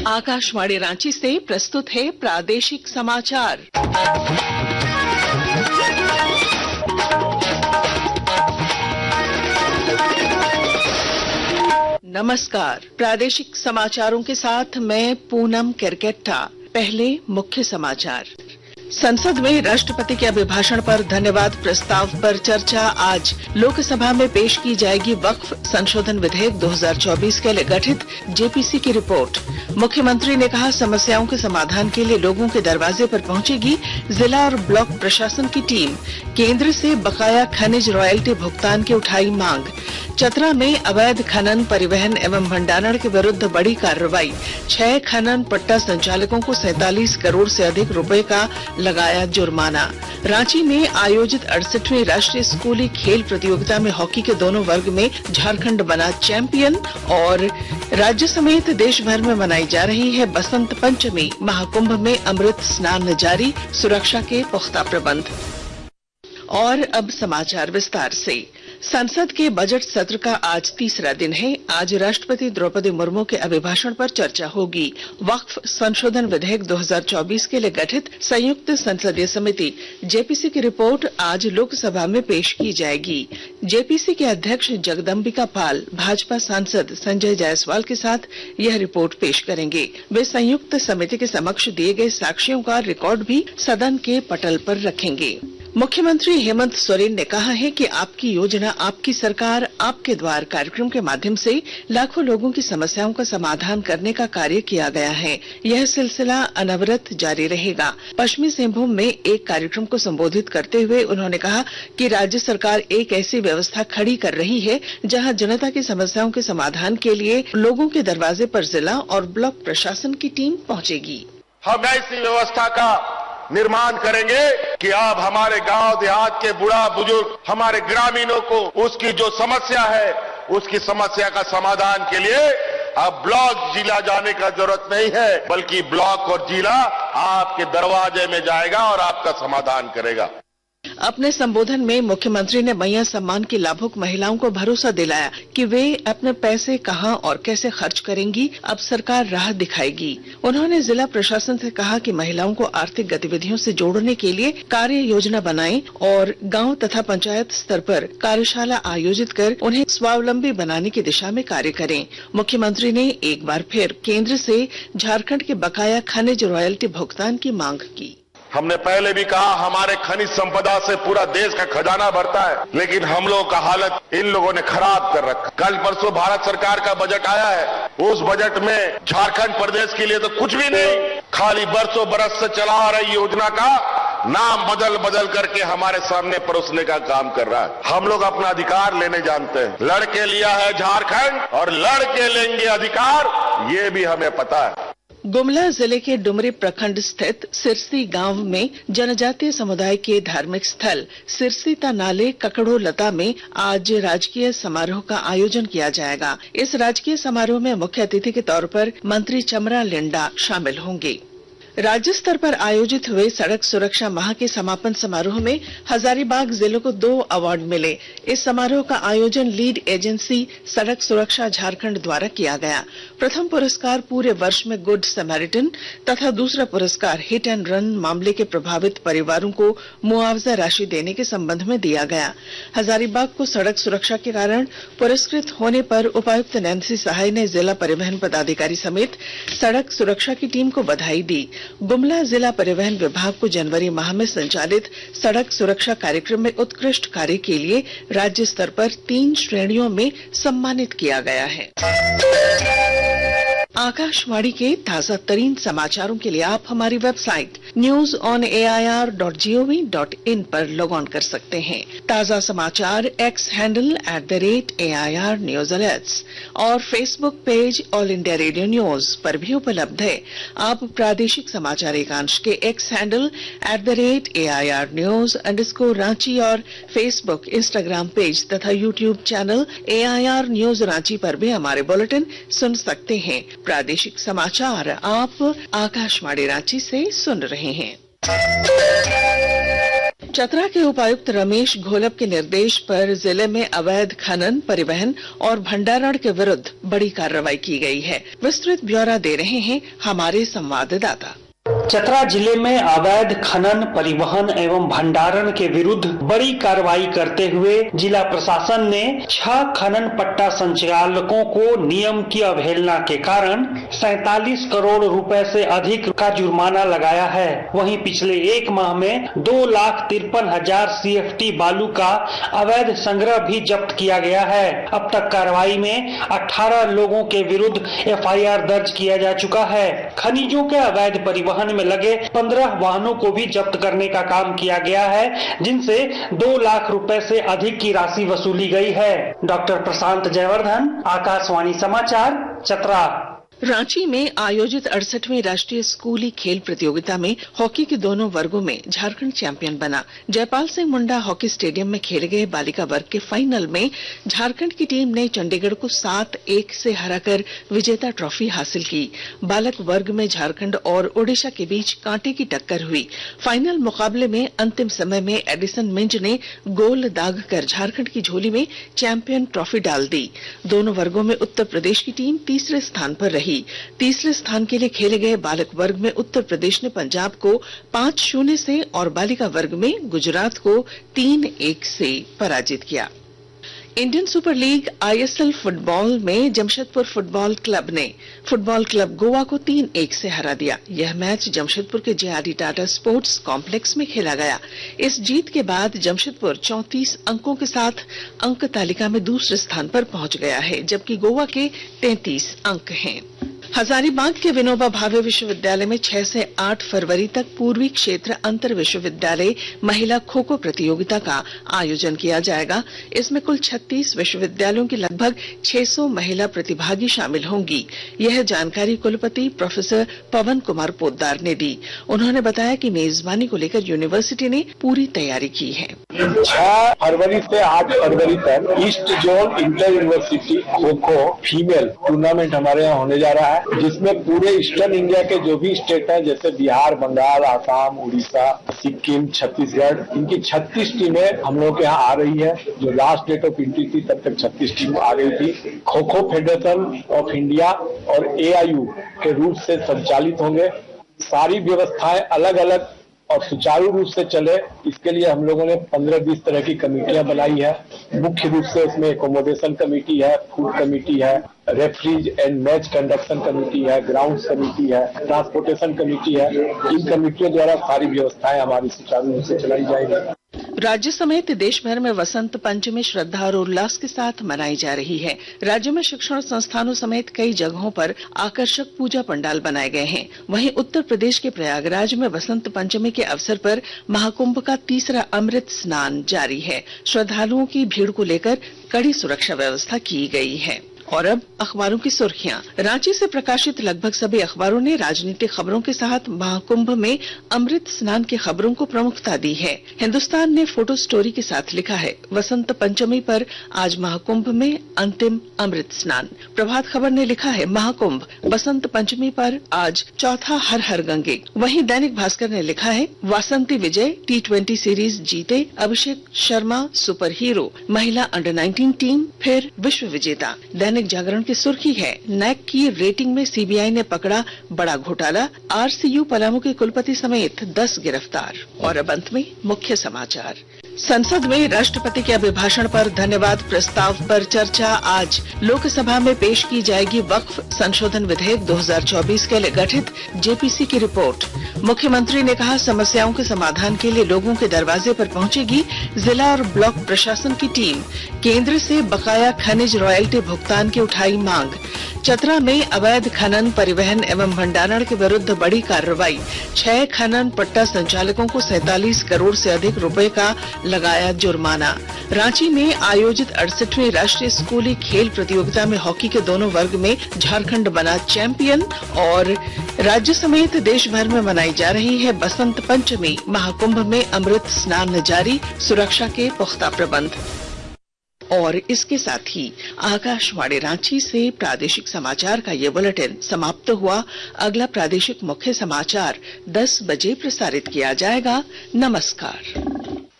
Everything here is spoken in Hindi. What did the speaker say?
आकाशवाणी रांची से प्रस्तुत है प्रादेशिक समाचार। नमस्कार, प्रादेशिक समाचारों के साथ मैं पूनम केरकेट्टा। पहले मुख्य समाचार। संसद में राष्ट्रपति के अभिभाषण पर धन्यवाद प्रस्ताव पर चर्चा आज लोकसभा में पेश की जाएगी। वक्फ संशोधन विधेयक 2024 के लिए गठित जेपीसी की रिपोर्ट। मुख्यमंत्री ने कहा, समस्याओं के समाधान के लिए लोगों के दरवाजे पर पहुंचेगी जिला और ब्लॉक प्रशासन की टीम। केंद्र से बकाया खनिज रॉयल्टी भुगतान की उठाई मांग। चतरा में अवैध खनन, परिवहन एवं भंडारण के विरुद्ध बड़ी कार्रवाई। 6 खनन पट्टा संचालकों को 47 करोड़ से अधिक रुपए का लगाया जुर्माना। रांची में आयोजित 68वीं राष्ट्रीय स्कूली खेल प्रतियोगिता में हॉकी के दोनों वर्ग में झारखंड बना चैंपियन। और राज्य समेत देश भर में मनाई जा रही है बसंत पंचमी। महाकुंभ में अमृत स्नान जारी, सुरक्षा के पुख्ता प्रबंध। और अब समाचार विस्तार से। संसद के बजट सत्र का आज तीसरा दिन है। आज राष्ट्रपति द्रौपदी मुर्मू के अभिभाषण पर चर्चा होगी। वक्फ संशोधन विधेयक 2024 के लिए गठित संयुक्त संसदीय समिति जेपीसी की रिपोर्ट आज लोकसभा में पेश की जाएगी। जेपीसी के अध्यक्ष जगदम्बिका पाल भाजपा सांसद संजय जायसवाल के साथ यह रिपोर्ट पेश करेंगे। वे संयुक्त समिति के समक्ष दिए गए साक्ष्यों का रिकॉर्ड भी सदन के पटल पर रखेंगे। मुख्यमंत्री हेमंत सोरेन ने कहा है कि आपकी योजना, आपकी सरकार, आपके द्वार कार्यक्रम के माध्यम से लाखों लोगों की समस्याओं का समाधान करने का कार्य किया गया है। यह सिलसिला अनवरत जारी रहेगा। पश्चिमी सिंहभूम में एक कार्यक्रम को संबोधित करते हुए उन्होंने कहा कि राज्य सरकार एक ऐसी व्यवस्था खड़ी कर रही है जहां जनता की समस्याओं के समाधान के लिए लोगों के दरवाजे पर जिला और ब्लॉक प्रशासन की टीम पहुंचेगी। हम ऐसी व्यवस्था का निर्माण करेंगे कि अब हमारे गांव देहात के बूढ़ा बुजुर्ग, हमारे ग्रामीणों को उसकी जो समस्या है, उसकी समस्या का समाधान के लिए अब ब्लॉक जिला जाने का जरूरत नहीं है, बल्कि ब्लॉक और जिला आपके दरवाजे में जाएगा और आपका समाधान करेगा। अपने संबोधन में मुख्यमंत्री ने मैया सम्मान की लाभुक महिलाओं को भरोसा दिलाया कि वे अपने पैसे कहां और कैसे खर्च करेंगी, अब सरकार राह दिखाएगी। उन्होंने जिला प्रशासन से कहा कि महिलाओं को आर्थिक गतिविधियों से जोड़ने के लिए कार्य योजना बनाएं और गांव तथा पंचायत स्तर पर कार्यशाला आयोजित कर उन्हें स्वावलंबी बनाने की दिशा में कार्य करें। मुख्यमंत्री ने एक बार फिर केंद्र से झारखंड के बकाया खनिज रॉयल्टी भुगतान की मांग की। हमने पहले भी कहा, हमारे खनिज संपदा से पूरा देश का खजाना भरता है, लेकिन हम लोगों का हालत इन लोगों ने खराब कर रखा। कल परसों भारत सरकार का बजट आया है, उस बजट में झारखंड प्रदेश के लिए तो कुछ भी नहीं, खाली बरसों बरस से चला आ रही योजना का नाम बदल बदल करके हमारे सामने परोसने का काम कर रहा है। हम लोग अपना अधिकार लेने जानते हैं। लड़के लिया है झारखंड और लड़के लेंगे अधिकार, ये भी हमें पता है। गुमला जिले के डुमरी प्रखंड स्थित सिरसी गांव में जनजातीय समुदाय के धार्मिक स्थल सिरसी नाले ककड़ो लता में आज राजकीय समारोह का आयोजन किया जाएगा। इस राजकीय समारोह में मुख्य अतिथि के तौर पर मंत्री चमरा लिंडा शामिल होंगे। राज्य स्तर पर आयोजित हुए सड़क सुरक्षा माह के समापन समारोह में हजारीबाग जिले को 2 अवार्ड मिले। इस समारोह का आयोजन लीड एजेंसी सड़क सुरक्षा झारखंड द्वारा किया गया। प्रथम पुरस्कार पूरे वर्ष में गुड समैरिटन तथा दूसरा पुरस्कार हिट एंड रन मामले के प्रभावित परिवारों को मुआवजा राशि देने के संबंध में दिया गया। हजारीबाग को सड़क सुरक्षा के कारण पुरस्कृत होने पर उपायुक्त नैन्सी सहाय ने जिला परिवहन पदाधिकारी समेत सड़क सुरक्षा की टीम को बधाई दी। गुमला जिला परिवहन विभाग को जनवरी माह में संचालित सड़क सुरक्षा कार्यक्रम में उत्कृष्ट कार्य के लिए राज्य स्तर पर 3 श्रेणियों में सम्मानित किया गया है। आकाशवाणी के ताजा तरीन समाचारों के लिए आप हमारी वेबसाइट news.air.gov.in पर लॉग ऑन कर सकते हैं। ताजा समाचार X handle @AIR News Alerts और Facebook page All India Radio News पर भी उपलब्ध है। आप प्रादेशिक समाचार एकांश के एक्स हैंडल @AIR News_रांची और फेसबुक, इंस्टाग्राम पेज तथा YouTube channel AIR News Ranchi पर भी हमारे बुलेटिन सुन सकते हैं। प्रादेशिक समाचार आप आकाशवाणी रांची से सुन रहे हैं। चतरा के उपायुक्त रमेश घोलप के निर्देश पर जिले में अवैध खनन, परिवहन और भंडारण के विरुद्ध बड़ी कार्रवाई की गई है। विस्तृत ब्यौरा दे रहे हैं हमारे संवाददाता। चतरा जिले में अवैध खनन, परिवहन एवं भंडारण के विरुद्ध बड़ी कार्रवाई करते हुए जिला प्रशासन ने 6 खनन पट्टा संचालकों को नियम की अवहेलना के कारण 47 करोड़ रुपए से अधिक का जुर्माना लगाया है। वहीं पिछले 1 माह में 2,53,000 CFT बालू का अवैध संग्रह भी जब्त किया गया है। अब तक कार्रवाई में 18 लोगों के विरुद्ध FIR दर्ज किया जा चुका है। खनिजों के अवैध परिवहन में लगे 15 वाहनों को भी जब्त करने का काम किया गया है, जिनसे 2 लाख रुपए से अधिक की राशि वसूली गई है। डॉक्टर प्रशांत जयवर्धन, आकाशवाणी समाचार, चतरा। रांची में आयोजित 68वीं राष्ट्रीय स्कूली खेल प्रतियोगिता में हॉकी के दोनों वर्गों में झारखंड चैंपियन बना। जयपाल सिंह मुंडा हॉकी स्टेडियम में खेले गए बालिका वर्ग के फाइनल में झारखंड की टीम ने चंडीगढ़ को 7-1 से हराकर विजेता ट्रॉफी हासिल की। बालक वर्ग में झारखंड और ओडिशा के बीच कांटे की टक्कर हुई। फाइनल मुकाबले में अंतिम समय में एडिसन मिंज ने गोल दागकर झारखंड की झोली में चैंपियन ट्रॉफी डाल दी। दोनों वर्गों में उत्तर प्रदेश की टीम तीसरे स्थान पर रही। तीसरे स्थान के लिए खेले गए बालक वर्ग में उत्तर प्रदेश ने पंजाब को 5-0 से और बालिका वर्ग में गुजरात को 3-1 से पराजित किया। Indian super league ISL football में जमशेदपुर फुटबॉल क्लब ने फुटबॉल क्लब गोवा को 3-1 से हरा दिया। यह मैच जमशेदपुर के JRD टाटा स्पोर्ट्स कॉम्प्लेक्स में खेला गया। इस जीत के बाद जमशेदपुर 34 अंकों के साथ अंक तालिका में दूसरे स्थान पर पहुंच गया है, जबकि गोवा के 33 अंक हैं। हजारीबाग के विनोबा भावे विश्वविद्यालय में 6 से 8 फरवरी तक पूर्वी क्षेत्र अंतर विश्वविद्यालय महिला खो खो प्रतियोगिता का आयोजन किया जाएगा। इसमें कुल 36 विश्वविद्यालयों की लगभग 600 महिला प्रतिभागी शामिल होंगी। यह जानकारी कुलपति प्रोफेसर पवन कुमार पोद्दार ने दी। उन्होंने बताया कि मेजबानी को लेकर यूनिवर्सिटी ने पूरी तैयारी की है। 6 फरवरी से 8 फरवरी तक east zone inter university kho kho female tournament हमारे यहाँ होने जा रहा है, जिसमें पूरे ईस्टर्न इंडिया के जो भी स्टेट हैं, जैसे बिहार, बंगाल, आसाम, उड़ीसा, सिक्किम, छत्तीसगढ़, इनकी 36 टीमें हम लोग के यहाँ आ रही है। जो लास्ट डेट ऑफ एंट्री थी तब तक 36 टीम आ गई थी। Kho kho federation of India और AIU के रूप से संचालित होंगे। सारी व्यवस्थाएं अलग अलग और सुचारू रूप से चले, इसके लिए हम लोगों ने 15-20 तरह की कमेटियां बनाई है। मुख्य रूप से उसमें एकोमोडेशन कमेटी है, फूड कमेटी है, referees and match conduction committee है, ग्राउंड कमेटी है, ट्रांसपोर्टेशन कमेटी है। इन कमेटियों द्वारा सारी व्यवस्थाएं हमारी सुचारू रूप से चलाई जाएगी। राज्य समेत देश भर में वसंत पंचमी श्रद्धा और उल्लास के साथ मनाई जा रही है। राज्य में शिक्षण संस्थानों समेत कई जगहों पर आकर्षक पूजा पंडाल बनाए गए हैं। वहीं उत्तर प्रदेश के प्रयागराज में वसंत पंचमी के अवसर पर महाकुंभ का तीसरा अमृत स्नान जारी है। श्रद्धालुओं की भीड़ को लेकर कड़ी सुरक्षा व्यवस्था की गई है। और अब अखबारों की सुर्खियां। रांची से प्रकाशित लगभग सभी अखबारों ने राजनीतिक खबरों के साथ महाकुंभ में अमृत स्नान की खबरों को प्रमुखता दी है। हिन्दुस्तान ने फोटो स्टोरी के साथ लिखा है, वसंत पंचमी पर आज महाकुंभ में अंतिम अमृत स्नान। प्रभात खबर ने लिखा है, महाकुंभ वसंत पंचमी पर आज चौथा हर हर गंगे। वहीं दैनिक भास्कर ने लिखा है, वासंती विजय T20 सीरीज जीते, अभिषेक शर्मा सुपर हीरो, महिला अंडर-19 टीम फिर विश्व विजेता। दैनिक जागरण की सुर्खी है, नैक की रेटिंग में CBI ने पकड़ा बड़ा घोटाला, RCU पलामू के कुलपति समेत 10 गिरफ्तार। और अब अंत में मुख्य समाचार। संसद में राष्ट्रपति के अभिभाषण पर धन्यवाद प्रस्ताव पर चर्चा आज। लोकसभा में पेश की जाएगी वक्फ संशोधन विधेयक 2024 के लिए गठित JPC की रिपोर्ट। मुख्यमंत्री ने कहा, समस्याओं के समाधान के लिए लोगों के दरवाजे पर पहुंचेगी जिला और ब्लॉक प्रशासन की टीम। केंद्र से बकाया खनिज रॉयल्टी भुगतान की उठाई मांग। चतरा में अवैध खनन, परिवहन एवं भंडारण के विरुद्ध बड़ी कार्रवाई। 6 खनन पट्टा संचालकों को 47 करोड़ से अधिक रुपए का लगाया जुर्माना। रांची में आयोजित 68वीं राष्ट्रीय स्कूली खेल प्रतियोगिता में हॉकी के दोनों वर्ग में झारखंड बना चैंपियन। और राज्य समेत देश भर में मनाई जा रही है बसंत पंचमी। महाकुंभ में अमृत स्नान जारी, सुरक्षा के पुख्ता प्रबंध। और इसके साथ ही आकाशवाणी रांची से प्रादेशिक समाचार का ये बुलेटिन समाप्त हुआ। अगला प्रादेशिक मुख्य समाचार 10 बजे प्रसारित किया जाएगा। नमस्कार।